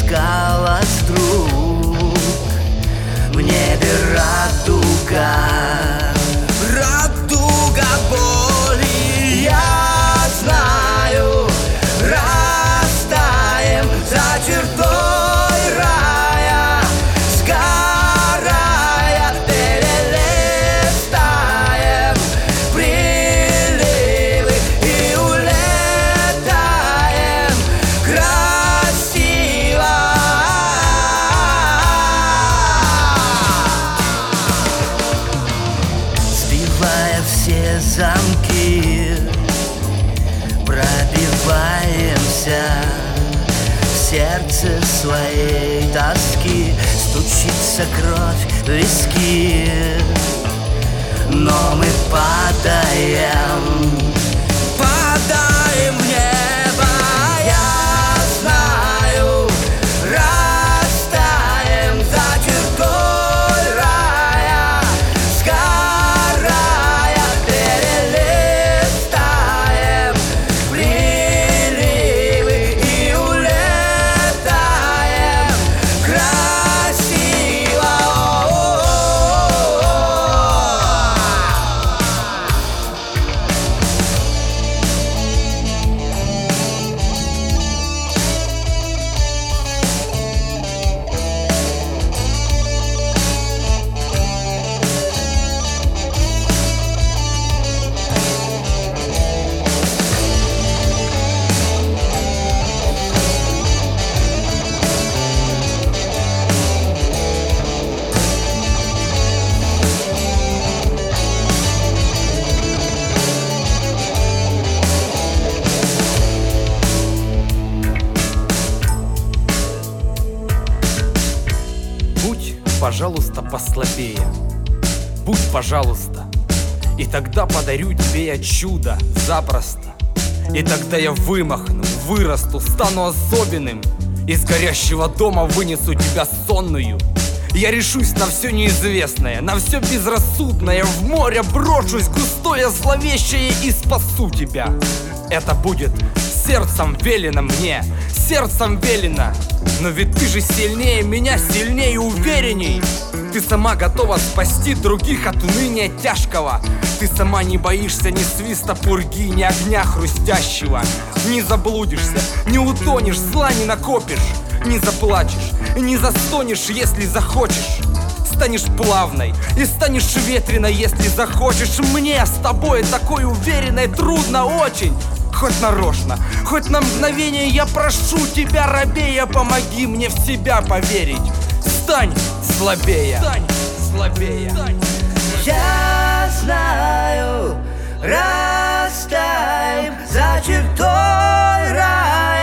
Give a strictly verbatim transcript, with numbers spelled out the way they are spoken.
замешкалась вдруг. В небе радуга, радуга боли. Я знаю, растаем за чертой рая, сгорая, перелетаем приливы и улетаем красиво. Сбивая все замки, пробиваемся в сердце своей тоски. Стучится кровь в виски, но мы падаем, падаем в небо. Я знаю, растаем за чертой рая, сгорая, перелетаем приливы и улетаем красиво. Будь, пожалуйста, послабее. Будь, пожалуйста, и тогда подарю тебе я чудо запросто. И тогда я вымахну, вырасту, стану особенным. Из горящего дома вынесу тебя сонную. Я решусь на все неизвестное, на все безрассудное. В море брошусь густое, зловещее и спасу тебя. Это будет сердцем велено мне, сердцем велено. Но ведь ты же сильнее меня, сильнее и уверенней. Ты сама готова спасти других от уныния тяжкого. Ты сама не боишься ни свиста пурги, ни огня хрустящего. Не заблудишься, не утонешь, зла не накопишь. Не заплачешь, не застонешь, если захочешь. Станешь плавной и станешь ветреной, если захочешь. Мне с тобой такой уверенной трудно очень. Хоть нарочно, хоть на мгновение я прошу тебя, робея, помоги мне в себя поверить. Стань слабее, стань слабее. Я знаю, растаем за чертой рая.